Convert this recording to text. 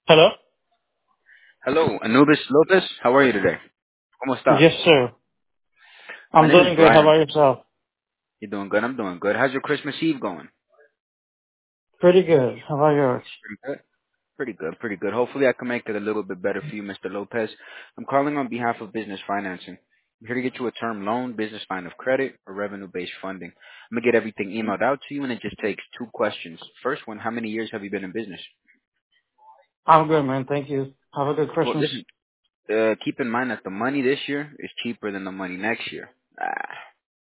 Hello? Hello, Anubis Lopez. How are you today? ¿Cómo está? Yes, sir. My I'm name is doing good. How Brian. about yourself? You doing good? I'm doing good. How's your Christmas Eve going? Pretty good. How about yours? Pretty good. Pretty good. Pretty good. Hopefully I can make it a little bit better for you, Mr. Lopez. I'm calling on behalf of business financing. I'm here to get you a term loan, business line of credit, or revenue-based funding. I'm going to get everything emailed out to you, and it just takes two questions. First one, how many years have you been in business? I'm good, man. Thank you. Have a good Well, Christmas. listen, keep in mind that the money this year is cheaper than the money next year. Ah.